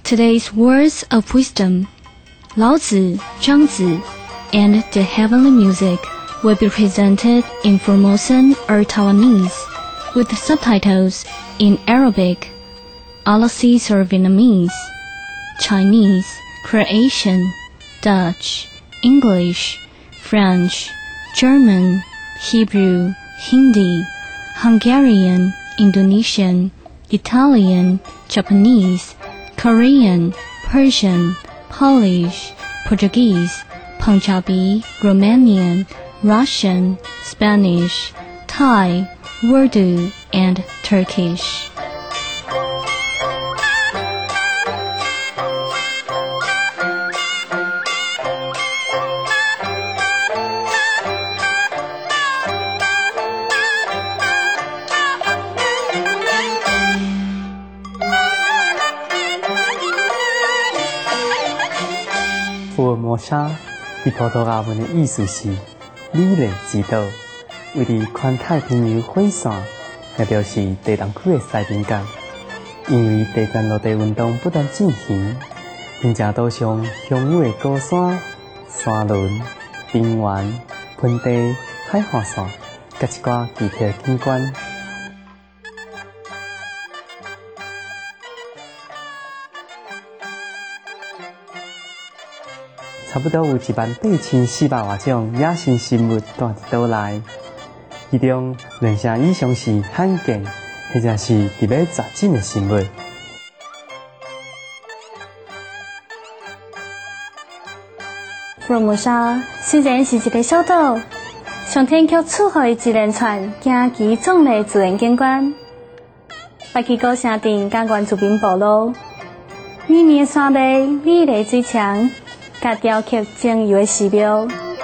Today's words of wisdom, Lao Tzu, Zhang Zi, and the heavenly music will be presented in Formosan or Taiwanese, with subtitles in Arabic, Aulacese or Vietnamese, Chinese, Croatian, Dutch, English, French, German, Hebrew, Hindi, Hungarian, Indonesian, Italian, Japanese, Korean, Persian, Polish, Portuguese, Punjabi, Romanian, Russian, Spanish, Thai, Urdu, and Turkish. 福尔摩沙伫葡萄牙文的意思是美丽之岛，位伫环太平洋火线，也就是地动区的西边角。因为地站落地运动不断进行，并且岛上雄伟的高山、山峦、平原、盆地、海岸线，甲一寡奇特的景观。差不多有18400多种野生生物住伫岛内，其中2成以上是罕见，或者是特别杂种的生物。 福尔摩沙虽然是一个小岛，上天却赐予一连串惊奇壮丽自然景观，北起高山顶甲原住民部落，绵绵山脉、美丽水墙。甲雕刻精油的寺庙，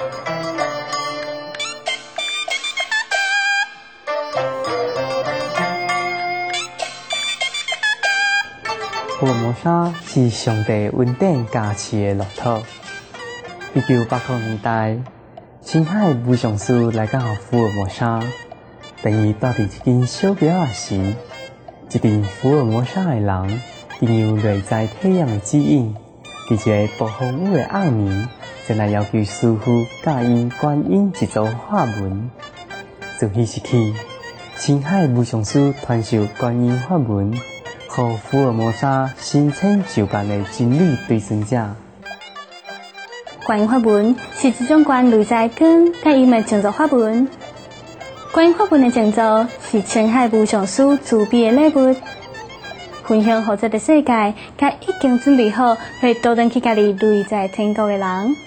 福尔摩沙是上帝稳定加持的乐土。1980年代，青海武上师来到福尔摩沙，等伊住伫一间小庙仔时，一群福尔摩沙的人因有内在体验的指引。伫一个暴风雨的暗暝，前来要求师傅教因观音一组法门。自迄时起，青海武上师传授观音法门，予福尔摩沙新千就办的真理对算者。 观音法门是一种关内在光甲因的静坐法门。观音法门的静坐是青海武上师自备的礼物。分享给这个世界，甲已经准备好会倒转去家己内在天国的人，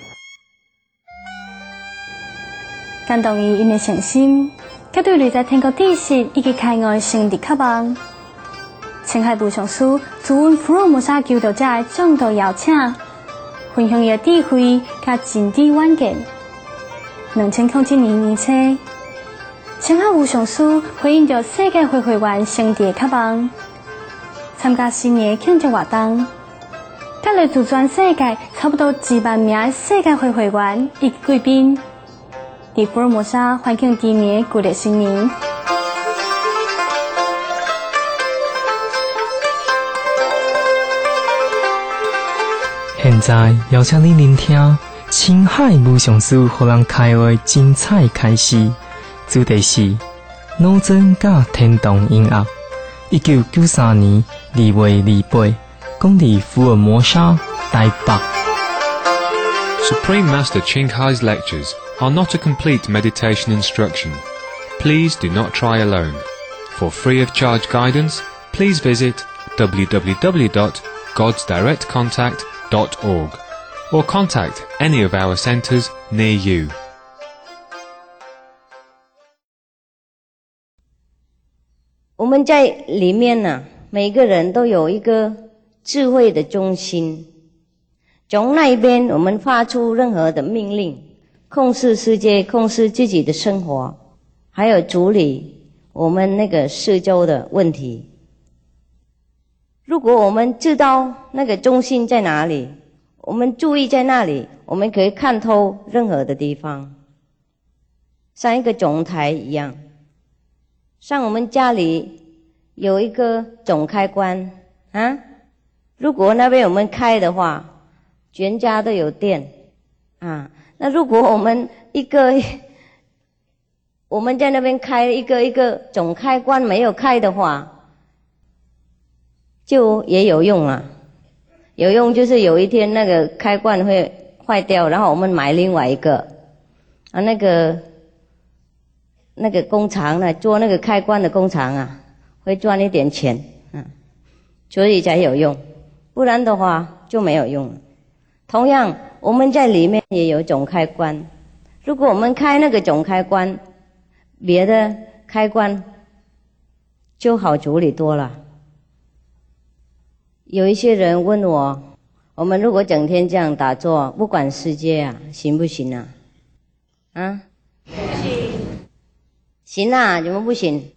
感动于因的诚心，甲对内在天国知识以及开外心地渴望。青海武上师自阮福尔摩沙求道者的众多邀请，分享伊的智慧甲真知远见。2007年年初，青海武上师回应着世界会员圣地的渴望。参加新年庆祝活动，甲来自全世界差不多2万名的世界会员以及贵宾，伫福尔摩沙欢庆今年旧历新年。 现在邀请你聆听青海武上师互人开话精彩开始，主题是脑针甲天动音乐。1993年2月28，讲伫福尔摩沙台北。 Supreme Master Ching Hai's lectures are not a complete meditation instruction. Please do not try alone. For free of charge guidance, please visit www.godsdirectcontact.org or contact any of our centers near you. 我们在里面呢，每个人都有一个智慧的中心，从那一边我们发出任何的命令，控制世界，控制自己的生活，还有处理我们那个四周的问题。如果我们知道那个中心在哪里，我们注意在那里，我们可以看透任何的地方，像一个总台一样。像我们家里有一个总开关啊， 如果那边我们开的话，全家都有电啊。那如果我们我们在那边开一个总开关没有开的话，就也有用啊。有用就是有一天那个开关会坏掉，然后我们买另外一个啊，那个工厂呢，做那个开关的工厂啊，会赚一点钱啊，所以才有用，不然的话就没有用了。同样，我们在里面也有总开关，如果我们开那个总开关，别的开关就好处理多了。有一些人问我，我们如果整天这样打坐，不管世界啊，行不行啊？啊？不行。行啊？怎么不行？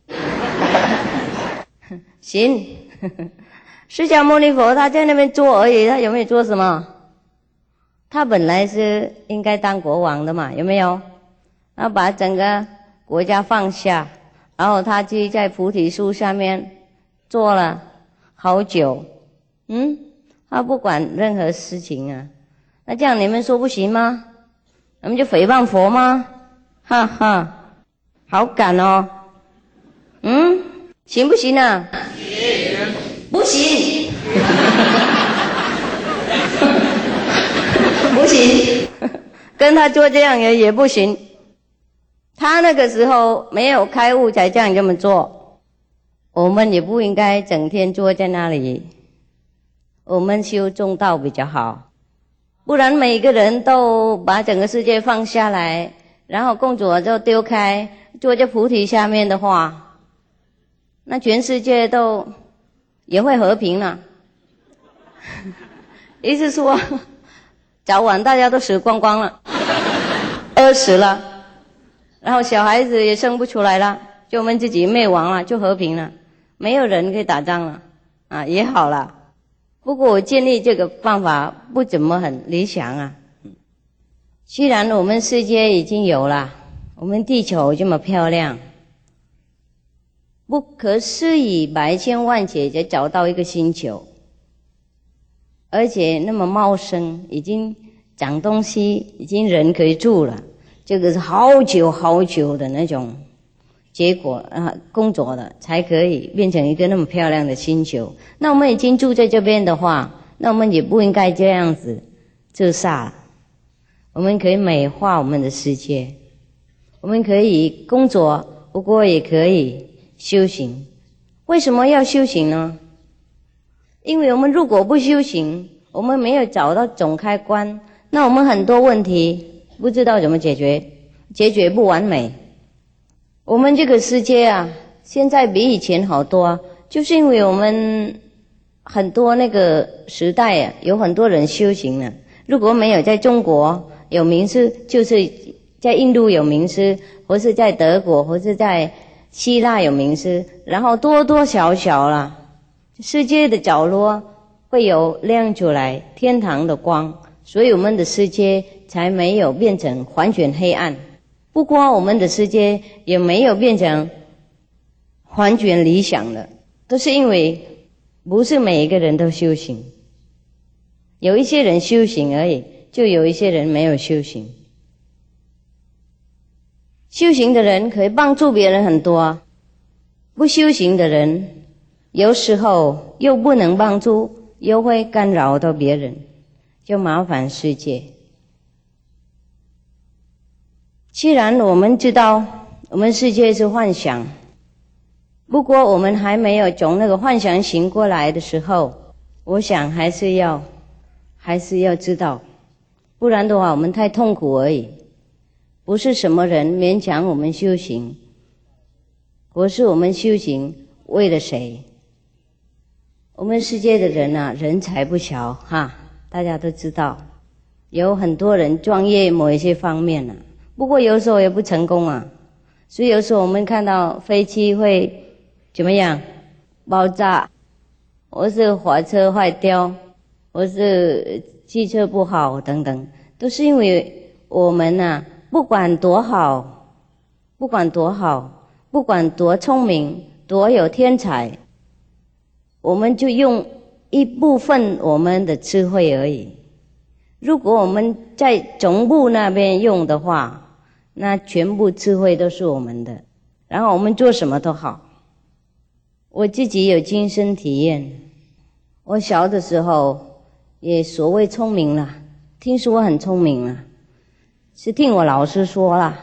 行。释迦牟尼佛他在那边做而已，他有没有做什么？他本来是应该当国王的嘛，有没有？他把整个国家放下，然后他就在菩提树下面坐了好久。他不管任何事情啊。那这样你们说不行吗？我们就诽谤佛吗？哈哈，好敢哦。行不行啊？行。不行。不行。跟他做这样也不行。他那个时候没有开悟才这么做，我们也不应该整天坐在那里。我们修中道比较好，不然每个人都把整个世界放下来，然后工作就丢开，坐在菩提下面的话，那全世界都也会和平了。意思说，早晚大家都死光光了，饿死了，然后小孩子也生不出来了，就我们自己灭亡了，就和平了，没有人可以打仗了啊，也好了。不过我建议这个办法不怎么很理想啊。既然我们世界已经有了，我们地球这么漂亮，不可思议百千万劫才找到一个星球，而且那么茂盛，已经长东西，已经人可以住了，这个是好久好久的那种结果工作的才可以变成一个那么漂亮的星球。那我们已经住在这边的话，那我们也不应该这样子自杀。我们可以美化我们的世界，我们可以工作，不过也可以修行。为什么要修行呢？因为我们如果不修行，我们没有找到总开关，那我们很多问题不知道怎么解决，解决不完美。我们这个世界啊，现在比以前好多啊，就是因为我们很多那个时代啊，有很多人修行了。如果没有在中国有名师，就是在印度有名师，或是在德国，或是在希腊有名师，然后多多少少啦，世界的角落会有亮出来天堂的光，所以我们的世界才没有变成完全黑暗。不过我们的世界也没有变成完全理想的，都是因为不是每一个人都修行，有一些人修行而已，就有一些人没有修行。修行的人可以帮助别人很多，不修行的人有时候又不能帮助，又会干扰到别人，就麻烦世界。既然我们知道我们世界是幻想，不过我们还没有从那个幻想醒过来的时候，我想还是要知道，不然的话我们太痛苦而已。不是什么人勉强我们修行，不是我们修行为了谁。我们世界的人啊，人才不小哈，大家都知道，有很多人专业某一些方面啊，不过有时候也不成功啊。所以有时候我们看到飞机会怎么样爆炸，或是火车坏掉，或是汽车不好等等，都是因为我们啊，不管多好，不管多聪明，多有天才，我们就用一部分我们的智慧而已。如果我们在总部那边用的话，那全部智慧都是我们的，然后我们做什么都好。我自己有亲身体验，我小的时候也所谓聪明了，听说很聪明了，是听我老师说啦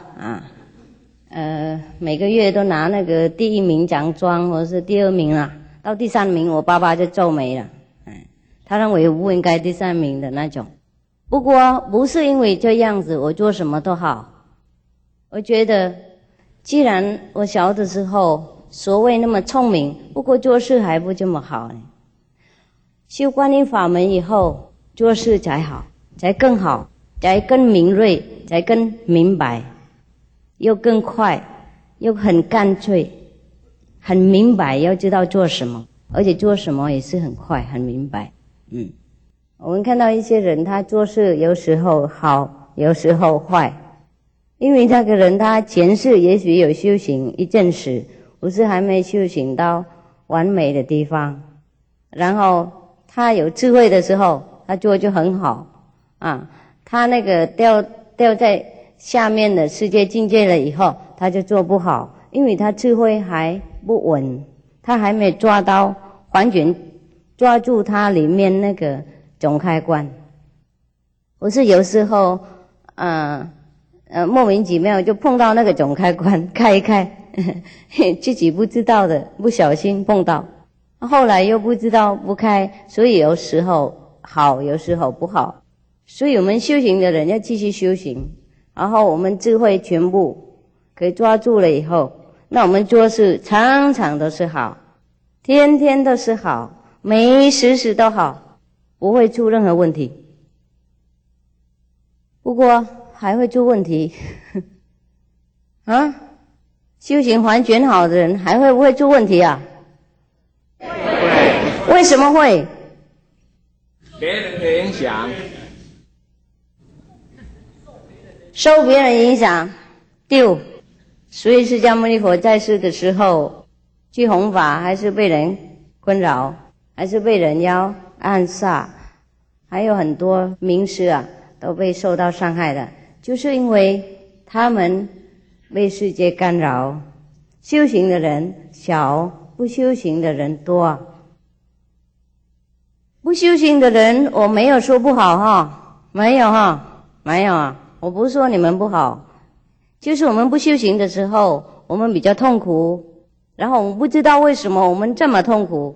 每个月都拿那个第1名奖状或者是第2名啦，到第3名我爸爸就皱眉了，他认为我不应该第3名的那种。不过不是因为这样子我做什么都好，我觉得既然我小的时候所谓那么聪明，不过做事还不这么好呢。修观音法门以后，做事才好，才更好，才更敏锐，才更明白，又更快，又很干脆，很明白要知道做什么，而且做什么也是很快很明白。我们看到一些人他做事有时候好，有时候坏，因为那个人他前世也许有修行一阵时，不是还没修行到完美的地方，然后他有智慧的时候他做就很好他那个掉在下面的世界境界了以后，他就做不好，因为他智慧还不稳，他还没抓到完全抓住它里面那个总开关。我是有时候莫名其妙就碰到那个总开关，开一开自己不知道的，不小心碰到，后来又不知道不开，所以有时候好，有时候不好。所以我们修行的人要继续修行，然后我们智慧全部可以抓住了以后，那我们做事常常都是好，天天都是好，每时时都好，不会出任何问题。不过还会出问题修行完全好的人还会不会出问题啊？会。为什么会？ 别人的影响， 受别人影响。所以释迦牟尼佛在世的时候去弘法，还是被人困扰，还是被人要暗杀，还有很多名师都被受到伤害的，就是因为他们被世界干扰。修行的人少，不修行的人多。不修行的人我没有说不好没有没有我不是说你们不好，就是我们不修行的时候我们比较痛苦，然后我们不知道为什么我们这么痛苦。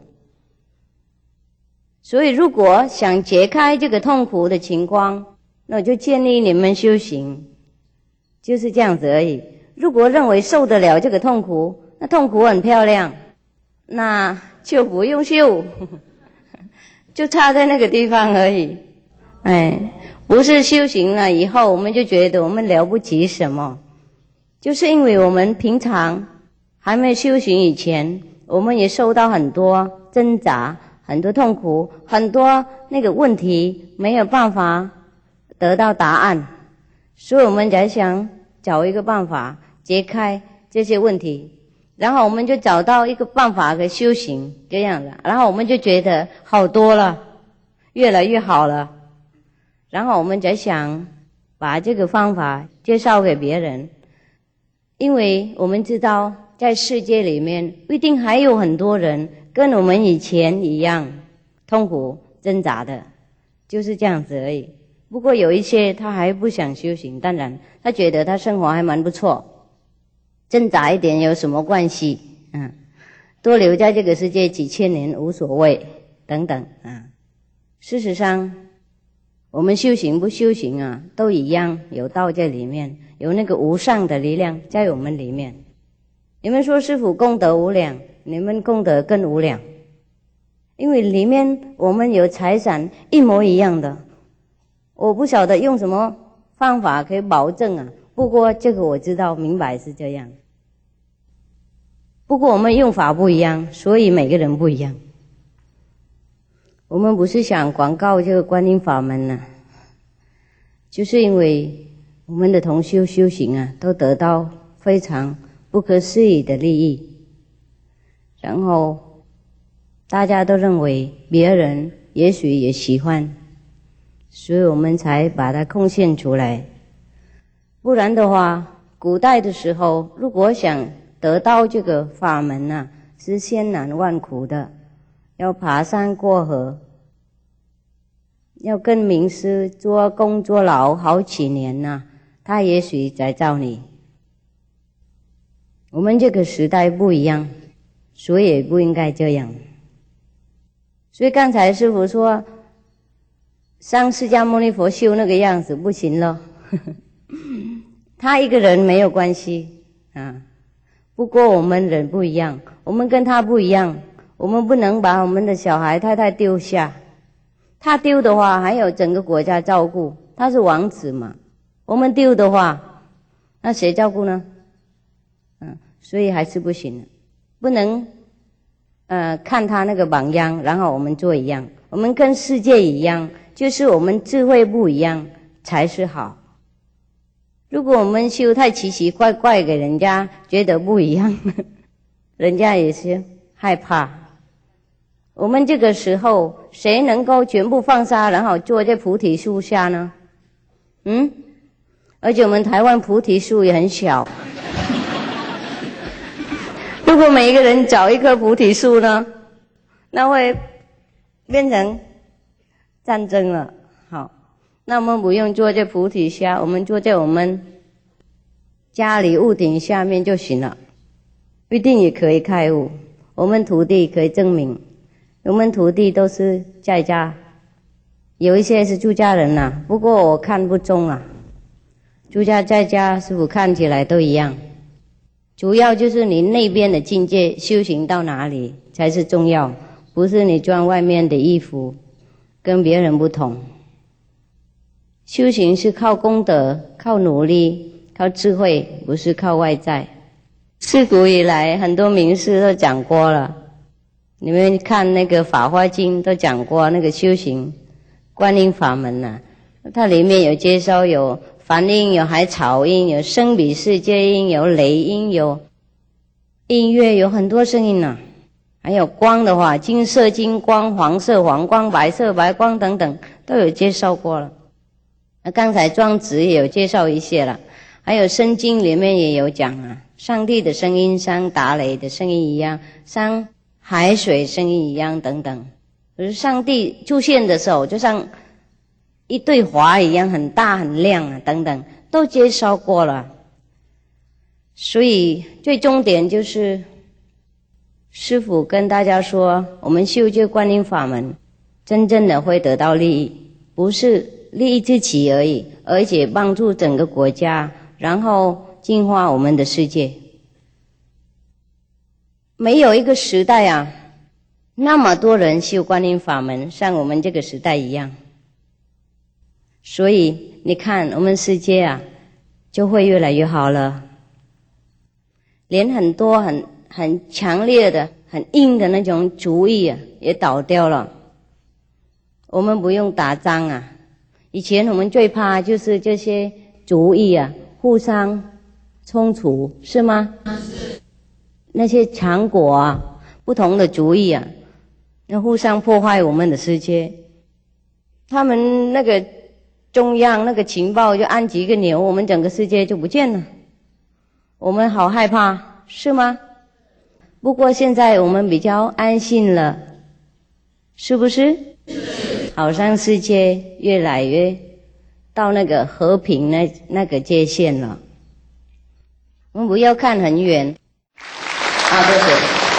所以如果想解开这个痛苦的情况，那我就建议你们修行，就是这样子而已。如果认为受得了这个痛苦，那痛苦很漂亮，那就不用修就差在那个地方而已。不是修行了以后我们就觉得我们了不起什么，就是因为我们平常还没修行以前，我们也受到很多挣扎，很多痛苦，很多那个问题没有办法得到答案，所以我们才想找一个办法解开这些问题，然后我们就找到一个办法给修行这样的，然后我们就觉得好多了，越来越好了，然后我们才想把这个方法介绍给别人。因为我们知道在世界里面一定还有很多人跟我们以前一样痛苦挣扎的，就是这样子而已。不过有一些他还不想修行，当然他觉得他生活还蛮不错，挣扎一点有什么关系多留在这个世界几千年无所谓等等事实上我们修行不修行都一样，有道在里面，有那个无上的力量在我们里面。你们说师父功德无量，你们功德更无量，因为里面我们有财产一模一样的。我不晓得用什么方法可以保证不过这个我知道明白是这样。不过我们用法不一样，所以每个人不一样。我们不是想广告这个观音法门就是因为我们的同修修行都得到非常不可思议的利益，然后大家都认为别人也许也喜欢，所以我们才把它贡献出来。不然的话，古代的时候，如果想得到这个法门啊，是千难万苦的，要爬山过河，要跟名师做工作劳好几年呐，他也许才找你。我们这个时代不一样，所以也不应该这样。所以刚才师父说，像释迦牟尼佛修那个样子不行了，他一个人没有关系啊。不过我们人不一样，我们跟他不一样，我们不能把我们的小孩太太丢下。他丢的话，还有整个国家照顾，他是王子嘛。我们丢的话，那谁照顾呢？所以还是不行的，不能看他那个榜样，然后我们做一样。我们跟世界一样，就是我们智慧不一样才是好。如果我们修太奇奇怪怪，给人家觉得不一样，人家也是害怕。我们这个时候，谁能够全部放下，然后坐在菩提树下呢？而且我们台湾菩提树也很小。如果每一个人找一棵菩提树呢，那会变成战争了。好，那我们不用坐在菩提下，我们坐在我们家里屋顶下面就行了，一定也可以开悟。我们徒弟可以证明，我们徒弟都是在家，有一些是出家人呐，不过我看不中啊。出家在家师父看起来都一样，主要就是你那边的境界修行到哪里才是重要，不是你穿外面的衣服跟别人不同。修行是靠功德，靠努力，靠智慧，不是靠外在。自古以来很多名师都讲过了，你们看那个《法华经》都讲过那个修行观音法门啊，它里面有介绍，有梵音，有海草音，有声比世界音，有雷音，有音乐，有很多声音啊。还有光的话，金色金光，黄色黄光，白色白光等等都有介绍过了。刚才庄子也有介绍一些了，还有圣经里面也有讲啊，上帝的声音像打雷的声音一样，像海水声音一样等等。可是上帝出现的时候，就像一对华一样，很大很亮啊，等等都介绍过了。所以最重点就是师父跟大家说，我们修这观音法门真正的会得到利益，不是利益自己而已，而且帮助整个国家，然后净化我们的世界。没有一个时代啊，那么多人修观音法门，像我们这个时代一样。所以你看我们世界啊，就会越来越好了。连很多很强烈的、很硬的那种主义啊，也倒掉了。我们不用打仗啊，以前我们最怕就是这些主义啊，互相冲突，是吗？是。那些强国啊，不同的主义啊，要互相破坏我们的世界。他们那个中央那个情报就按几个钮，我们整个世界就不见了。我们好害怕，是吗？不过现在我们比较安心了，是不是？好像世界越来越到那个和平那个界限了。我们不要看很远啊，对对。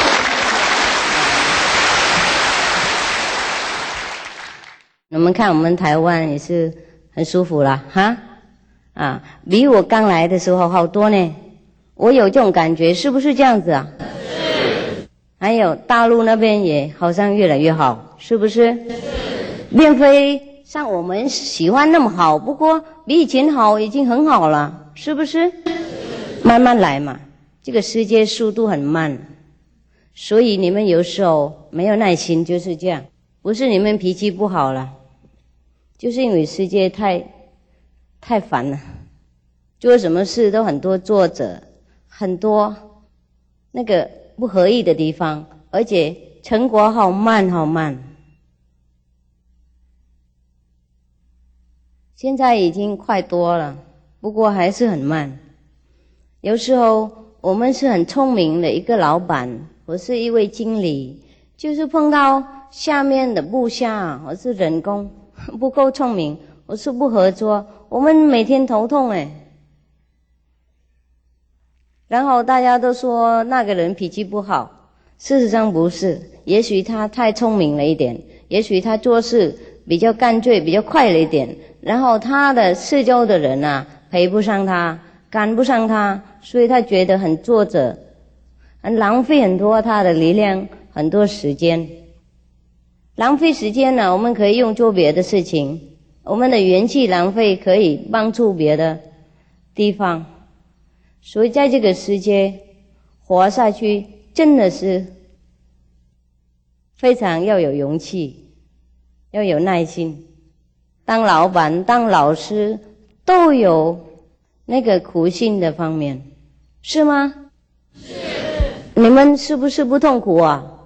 我们看我们台湾也是很舒服啦，哈啊，比我刚来的时候好多呢。我有这种感觉，是不是这样子啊？是。还有大陆那边也好像越来越好，是不是？是。并非像我们喜欢那么好，不过比以前好已经很好了，是不是？是。慢慢来嘛，这个世界速度很慢，所以你们有时候没有耐心就是这样，不是你们脾气不好了，就是因为世界太烦了，做什么事都很多作者，很多那个不合意的地方，而且成果好慢好慢。现在已经快多了，不过还是很慢。有时候我们是很聪明的一个老板或是一位经理，就是碰到下面的部下或是人工不够聪明或是不合作，我们每天头痛然后大家都说那个人脾气不好，事实上不是，也许他太聪明了一点，也许他做事比较干脆比较快了一点，然后他的四周的人陪不上他，赶不上他，所以他觉得很挫折，很浪费很多他的力量，很多时间。浪费时间我们可以用做别的事情，我们的元气浪费可以帮助别的地方。所以在这个世界活下去真的是非常要有勇气，要有耐心。当老板当老师都有那个苦心的方面，是吗？是。你们是不是不痛苦啊？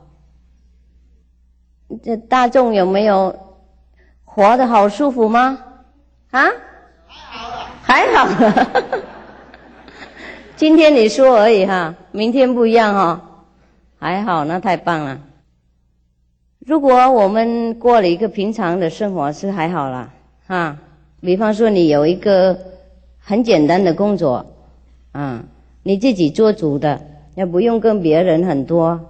这大众有没有活得好舒服吗？还好了今天你说而已明天不一样还好，那太棒了。如果我们过了一个平常的生活是还好啦比方说你有一个很简单的工作你自己做主的，也不用跟别人很多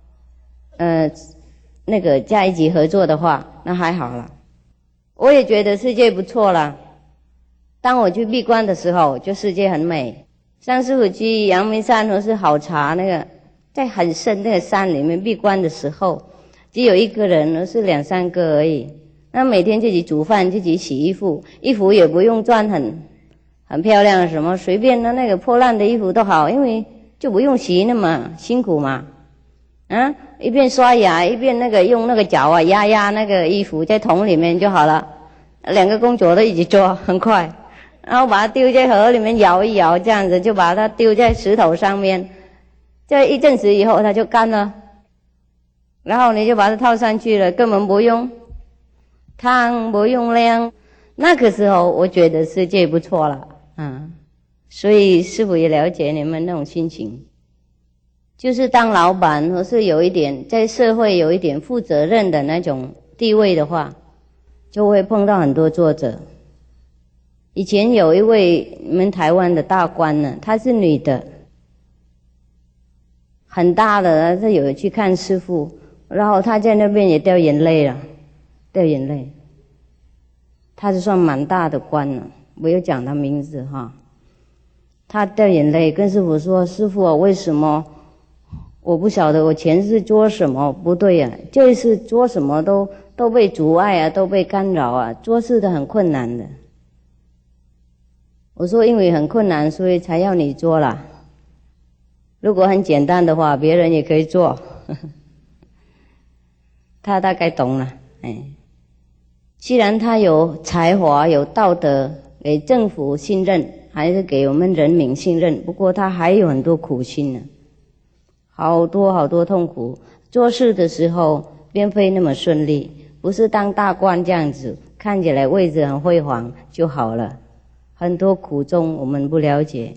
那个在一起合作的话，那还好了。我也觉得世界不错了。当我去闭关的时候，就世界很美。上师父去阳明山或是好茶那个在很深那个山里面闭关的时候，只有一个人或是2、3个而已。那每天自己煮饭，自己洗衣服，衣服也不用穿很漂亮什么，随便的那个破烂的衣服都好，因为就不用洗那么辛苦嘛。一边刷牙一边那个用那个脚压那个衣服在桶里面就好了。2个工作都一起做，很快。然后把它丢在河里面摇一摇，这样子就把它丢在石头上面，这一阵子以后它就干了，然后你就把它套上去了，根本不用烫不用晾。那个时候我觉得世界不错了所以师父也了解你们那种心情，就是当老板或是有一点在社会有一点负责任的那种地位的话，就会碰到很多挫折。以前有一位你们台湾的大官呢，她是女的，很大的，她有去看师父，然后她在那边也掉眼泪了，掉眼泪。她是算蛮大的官了，我有讲她名字她掉眼泪跟师父说，师父为什么我不晓得我前世做什么不对这一世做什么都被阻碍都被干扰做事都很困难的。我说因为很困难所以才要你做啦，如果很简单的话别人也可以做他大概懂了既然他有才华有道德，给政府信任还是给我们人民信任，不过他还有很多苦心呢，好多痛苦。做事的时候并非那么顺利，不是当大官这样子看起来位置很辉煌就好了，很多苦衷我们不了解。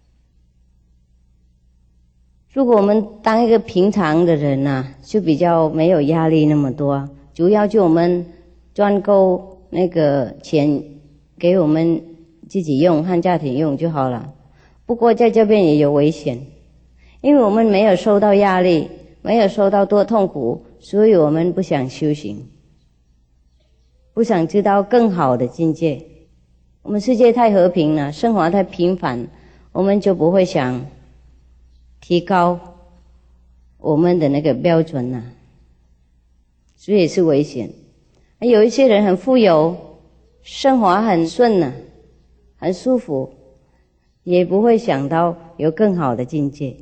如果我们当一个平常的人就比较没有压力那么多，主要就我们赚够那个钱给我们自己用和家庭用就好了。不过在这边也有危险，因为我们没有受到压力，没有受到多痛苦，所以我们不想修行，不想知道更好的境界。我们世界太和平了，生活太平凡，我们就不会想提高我们的那个标准所以是危险。有一些人很富有，生活很顺很舒服，也不会想到有更好的境界，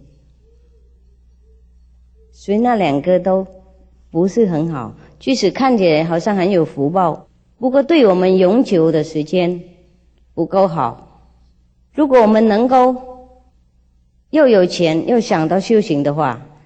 所以那2个都不是很好。即使看起来好像很有福报，不过对我们永久的时间不够好。如果我们能够又有钱又想到修行的话，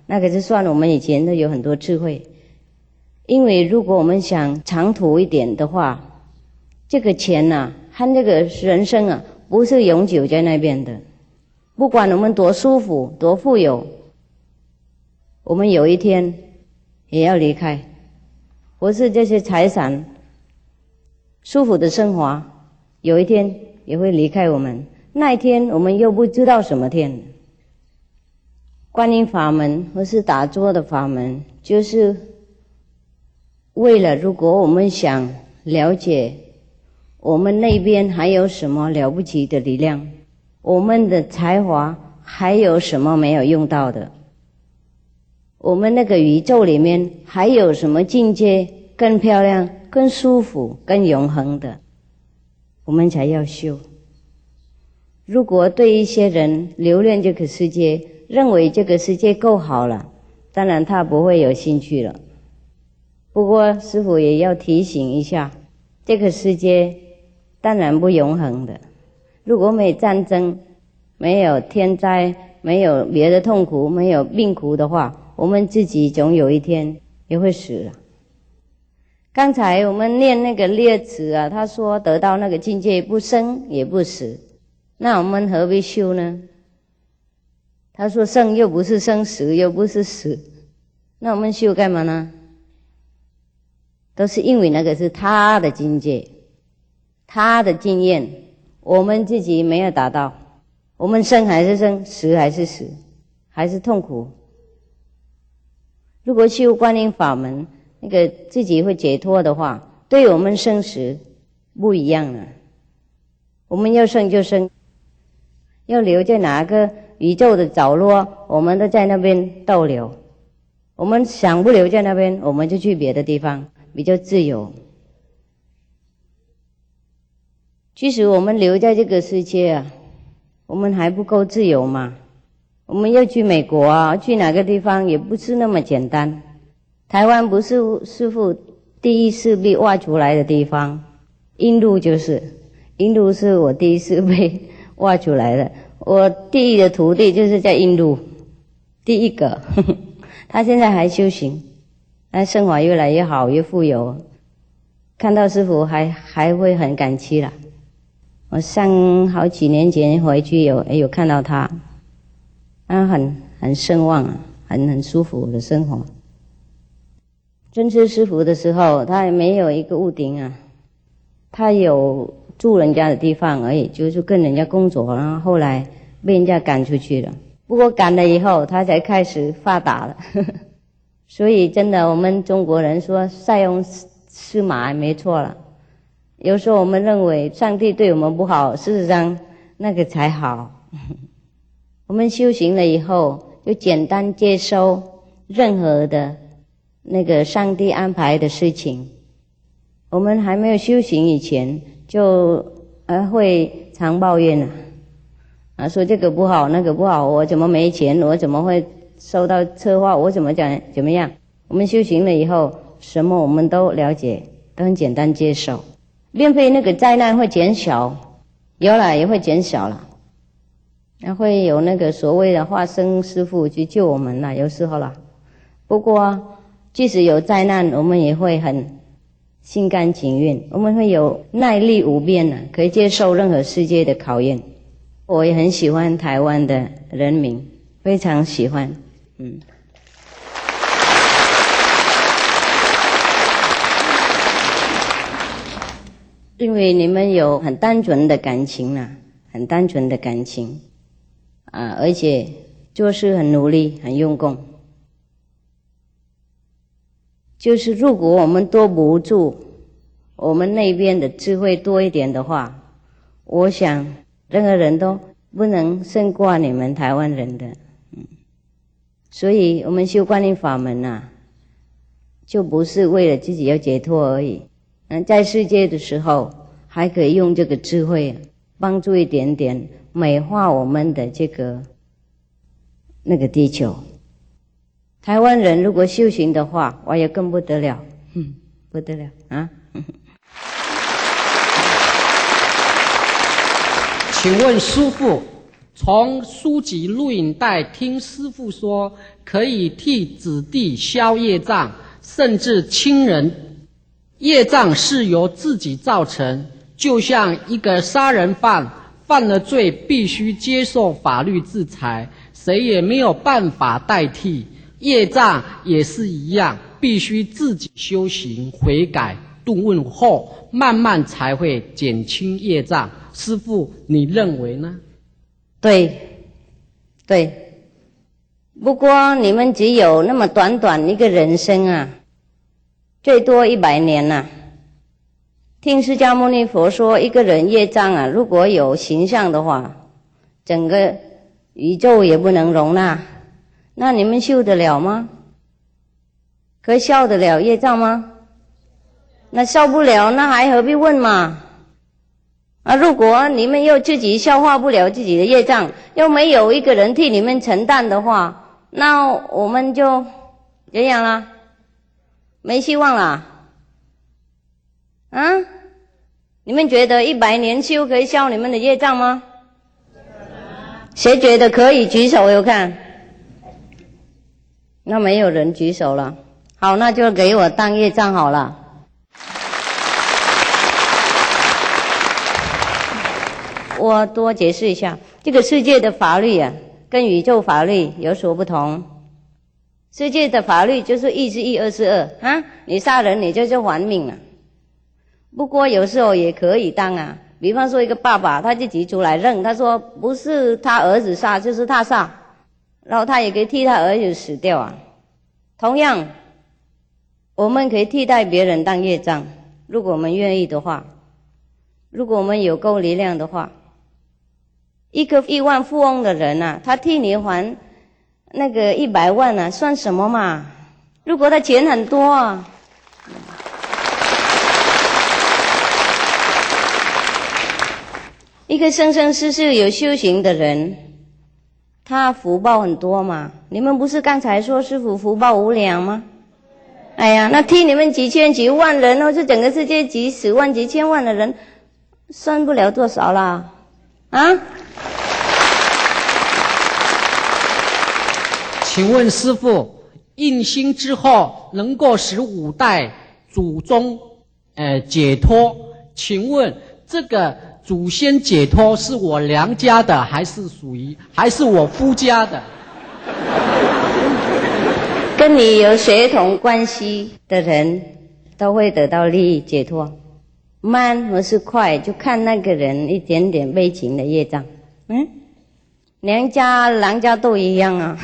那个就算我们以前都有很多智慧。因为如果我们想长途一点的话，这个钱啊和这个人生啊不是永久在那边的。不管我们多舒服多富有，我们有一天也要离开。不是这些财产舒服的生活有一天也会离开我们，那一天我们又不知道什么天。观音法门或是打坐的法门，就是为了如果我们想了解我们那边还有什么了不起的力量，我们的才华还有什么没有用到的，我们那个宇宙里面还有什么境界更漂亮更舒服更永恒的，我们才要修。如果对一些人留恋这个世界，认为这个世界够好了，当然他不会有兴趣了。不过师父也要提醒一下，这个世界当然不永恒的。如果没有战争，没有天灾，没有别的痛苦，没有病苦的话，我们自己总有一天也会死了。刚才我们念那个列词啊，他说得到那个境界不生也不死，那我们何必修呢？他说生又不是生，死又不是死，那我们修干嘛呢？都是因为那个是他的境界，他的经验，我们自己没有达到。我们生还是生，死还是死，还是痛苦。如果修观音法门，那个自己会解脱的话，对我们生死不一样了。我们要生就生，要留在哪个宇宙的角落，我们都在那边逗留。我们想不留在那边，我们就去别的地方，比较自由。其实我们留在这个世界啊，我们还不够自由嘛。我们要去美国啊，去哪个地方也不是那么简单。台湾不是师父第一次被挖出来的地方，印度是我第一次被挖出来的。我第一的徒弟就是在印度，第一个他现在还修行，他生活越来越好，越富有。看到师父还会很感激啦。我上好几年前回去有看到他，他很声望啊，很舒服的生活。真知师父的时候，他也没有一个屋顶啊，他有住人家的地方而已，就是跟人家工作，然后后来被人家赶出去了。不过赶了以后，他才开始发达了。所以真的，我们中国人说塞翁失马没错了。有时候我们认为上帝对我们不好，事实上那个才好。我们修行了以后，就简单接收任何的那个上帝安排的事情。我们还没有修行以前，就会常抱怨说这个不好那个不好，我怎么没钱，我怎么会受到车祸，我怎么样。我们修行了以后，什么我们都了解，都很简单接受，并非那个灾难会减少，有了也会减少了，然后会有那个所谓的化身师父去救我们了，有时候了。不过即使有灾难，我们也会很心甘情愿，我们会有耐力无边可以接受任何世界的考验。我也很喜欢台湾的人民，非常喜欢。因为你们有很单纯的感情很单纯的感情而且做事很努力很用功。就是如果我们多补助我们那边的智慧多一点的话，我想任何人都不能胜过你们台湾人的。所以我们修观音法门就不是为了自己要解脱而已。在世界的时候还可以用这个智慧帮助一点点美化我们的这个那个地球。台湾人如果修行的话，我也更不得了，不得了啊！ 请问师父， 从书籍录影带听师父说，可以替子弟消业障，甚至亲人。业障是由自己造成，就像一个杀人犯犯了罪，必须接受法律制裁，谁也没有办法代替。业障也是一样，必须自己修行悔改顿悟后，慢慢才会减轻业障。师父，你认为呢？ 对，对。不过你们只有那么短短一个人生啊，最多100年啊。听释迦牟尼佛说，一个人业障啊，如果有形象的话，整个宇宙也不能容纳。那你们修得了吗？可以消得了业障吗？那消不了，那还何必问嘛？如果你们又自己消化不了自己的业障，又没有一个人替你们承担的话，那我们就这样啦，没希望啦。你们觉得100年修可以消你们的业障吗？谁觉得可以举手有看？那没有人举手了。好，那就给我当业障好了。我多解释一下，这个世界的法律啊，跟宇宙法律有所不同。世界的法律就是1是1，2是2你杀人你就是还命了。不过有时候也可以当啊，比方说一个爸爸他自己出来认，他说不是他儿子杀就是他杀，然后他也可以替他儿子死掉啊。同样我们可以替代别人当业障，如果我们愿意的话，如果我们有够力量的话。一个亿万富翁的人啊，他替你还那个100万啊，算什么嘛？如果他钱很多啊，一个生生世世有修行的人，他福报很多嘛。你们不是刚才说师父福报无量吗？哎呀，那替你们几千几万人哦，就整个世界几十万几千万的人，算不了多少啦。 请问师父，印心之后能够使5代祖宗解脱，请问这个祖先解脱是我娘家的，还是我夫家的？ 跟你有血统关系的人都会得到利益解脱，慢或是快就看那个人一点点背景的业障。娘家郎家都一样啊。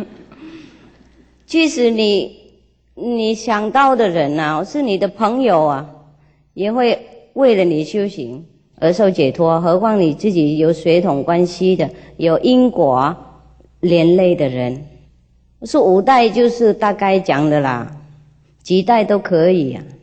即使你想到的人啊，是你的朋友啊，也会为了你修行而受解脱，何况你自己有血统关系的，有因果连累的人。说5代就是大概讲的啦，几代都可以啊。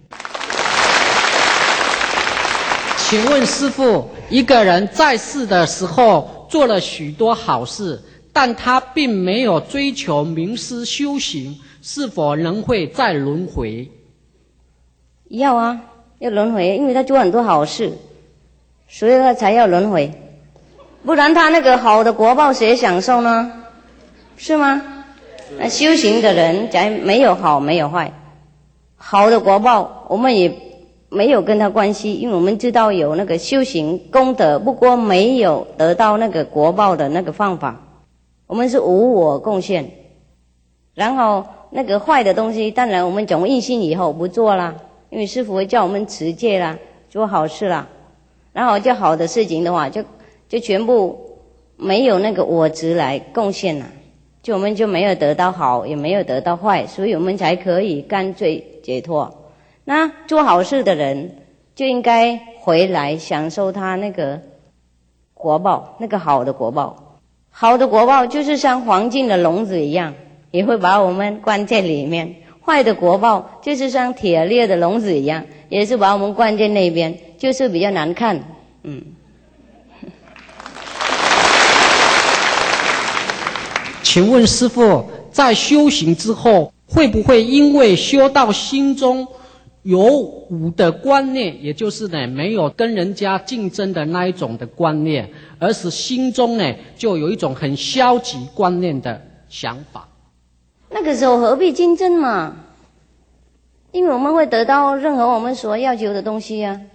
请问师父，一个人在世的时候做了许多好事，但他并没有追求名师修行，是否仍会再轮回？ 要啊，要轮回，因为他做很多好事，所以他才要轮回。不然他那个好的果报谁享受呢？是吗？那修行的人假如没有好没有坏，好的果报我们也没有跟他关系，因为我们知道有那个修行功德，不过没有得到那个果报的那个方法，我们是无我贡献。然后那个坏的东西，当然我们总一心以后不做啦，因为师父会叫我们持戒啦，做好事啦。然后做好的事情的话，就全部没有那个我执来贡献啦，就我们就没有得到好，也没有得到坏，所以我们才可以干脆解脱。那做好事的人就应该回来享受他那个果报，那个好的果报。好的果报就是像黄金的笼子一样，也会把我们关在里面。坏的果报就是像铁链的笼子一样，也是把我们关在那边，就是比较难看。 请问师父，在修行之后，会不会因为修到心中有无的观念，也就是呢没有跟人家竞争的那一种的观念， 而使心中呢就有一种很消极观念的想法。 那个时候何必竞争嘛？因为我们会得到任何我们所要求的东西啊，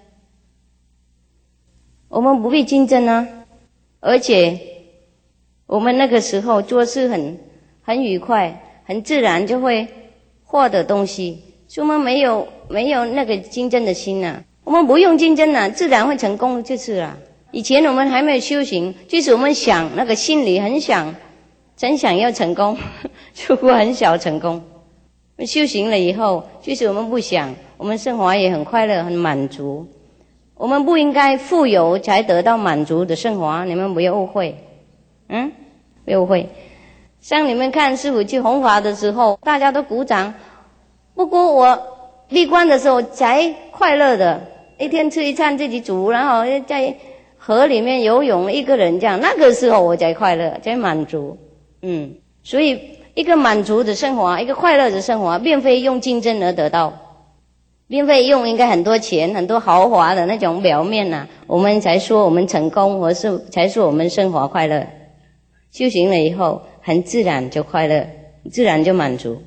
我们不必竞争啊。而且我们那个时候做事很愉快，很自然就会获得东西，所以我们没有那个竞争的心啊。我们不用竞争啊，自然会成功就是了。以前我们还没有修行，即使我们想那个心里很想要成功，就会很少成功。修行了以后，即使我们不想，我们生活也很快乐很满足。我们不应该富有才得到满足的生活，你们不要误会，不要误会。像你们看师父去弘法的时候，大家都鼓掌。不过我闭关的时候才快乐的，一天吃一餐自己煮，然后在河里面游泳一个人这样，那个时候我才快乐，才满足。所以一个满足的生活，一个快乐的生活，并非用竞争而得到，并非用应该很多钱很多豪华的那种表面啊，我们才说我们成功，或是才说我们生活快乐。修行了以后很自然就快乐，自然就满足。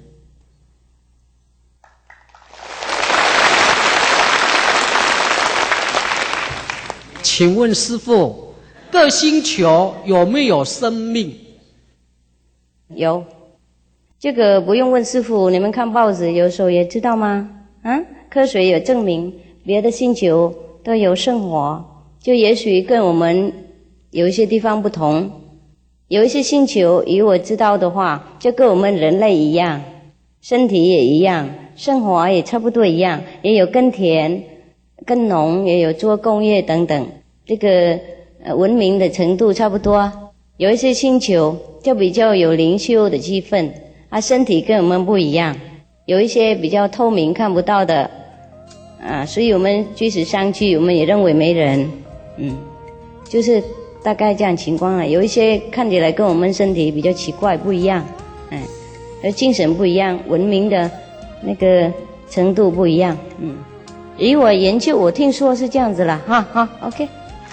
请问师父，各星球有没有生命？ 有，这个不用问师父，你们看报纸有时候也知道吗？科学有证明，别的星球都有生活，就也许跟我们有一些地方不同。有一些星球，以我知道的话，就跟我们人类一样，身体也一样，生活也差不多一样，也有耕田、耕农，也有做工业等等，这个文明的程度差不多。有一些星球就比较有灵修的气氛，身体跟我们不一样，有一些比较透明看不到的，所以我们即使上去，我们也认为没人，就是大概这样情况啊。有一些看起来跟我们身体比较奇怪不一样，而精神不一样，文明的那个程度不一样，以我研究，我听说是这样子啦，哈 ，OK。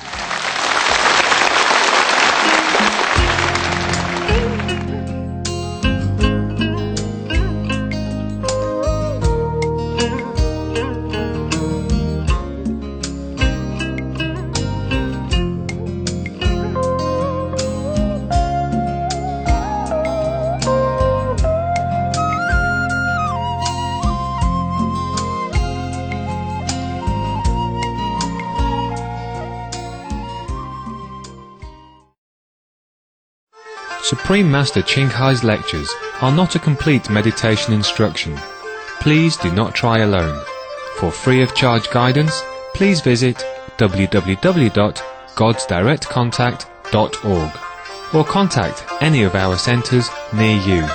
Supreme Master Ching Hai's lectures are not a complete meditation instruction. Please do not try alone. For free of charge guidance, please visit www.godsdirectcontact.org or contact any of our centers near you.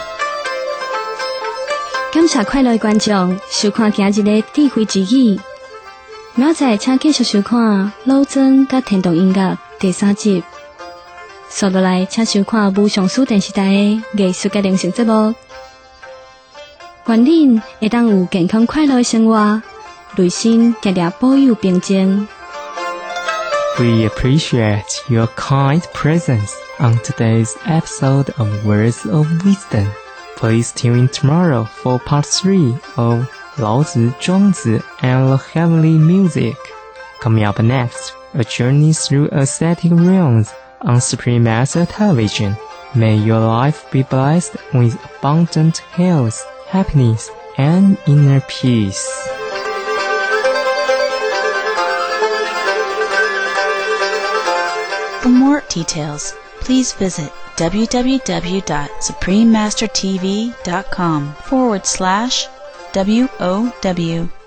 感谢快乐的观众收看今日的智慧之语。明仔请继续收看《老僧甲天童音乐》第3集。接落来，请收看无上师电视台的艺术甲灵性节目。愿恁会当有健康快乐的生活，内心常常保有平静。 We appreciate your kind presence on today's episode of Words of Wisdom. Please tune in tomorrow for part 3 of 老子、庄子 and the heavenly music. Coming up next, a journey through ascetic realms on Supreme Master Television. May your life be blessed with abundant health, happiness, and inner peace. For more details, please visit www.suprememastertv.com/WOW